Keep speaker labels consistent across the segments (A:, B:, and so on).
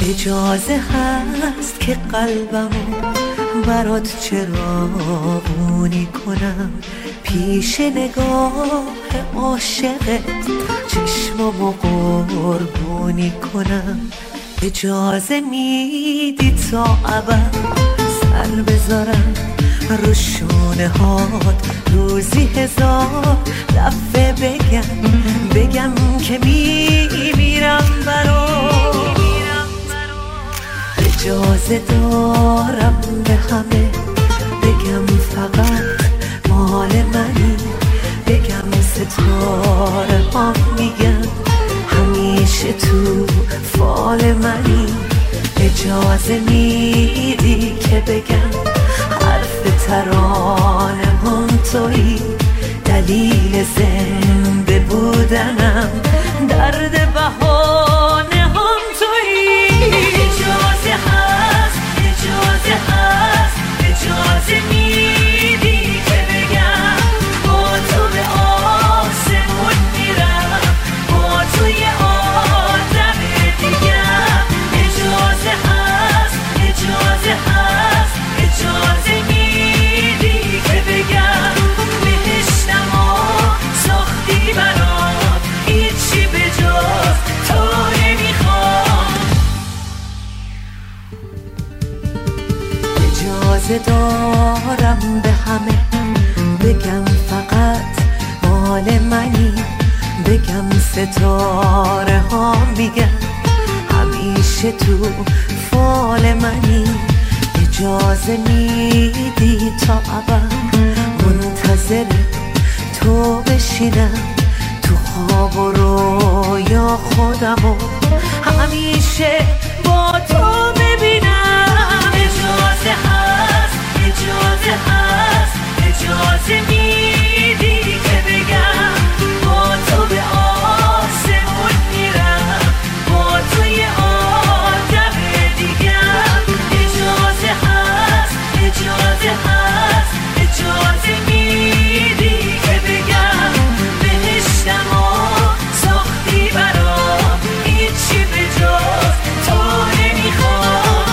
A: اجازه هست که قلبمو برات چراغونی کنم، پیش نگاه عاشقت چشمامو قربونی کنم. اجازه میدی تا ابد سر بذارم رو شونه هات، روزی 1000 دفعه بگم که میمیرم برات. اجازه دارم به همه بگم فقط مال منی، بگم ستاره ها میگن همیشه تو فال منی. اجازه میدی که بگم حرف ترانه هم تویی، دلیل زنده بودنم درد بهانه هم تویی. اجازه هست، اجازه هست، اجازه میدی که بگم با تو به آسمون میرم، با تو یه آدم دیگم. اجازه هست، اجازه هست، اجازه میدی که بگم بهشتم ساختی برام، هیچی به جز تو نمیخوام. اجازه دارم به همه بگم فقط مال منی، بگم ستاره ها میگن همیشه تو فال منی. اجازه میدی تا ابد منتظر تو بشینم، تو خواب و رویا خودمو همیشه با تو ببینم. اجازه هست، اجازه هست، اجازه میدی که بگم با تو به آسمون میرم، با تو یه آدم دیگم. اجازه هست، اجازه هست، اجازه میدی که بگم بهشتم ساختی برام، هیچی به جز تو نمیخوام.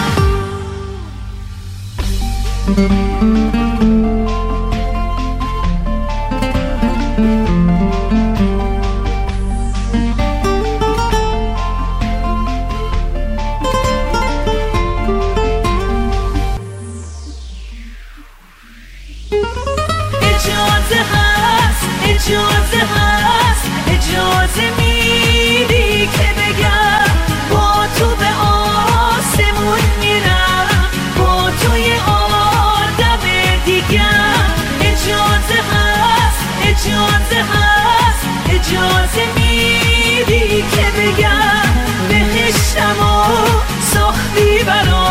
A: اجازه هست، اجازه هست، اجازه میدی که بگم با تو به آسمون میرم، با تو یه آدم دیگم. اجازه هست، اجازه هست، اجازه میدی که بگم بهشتم ساختی برام،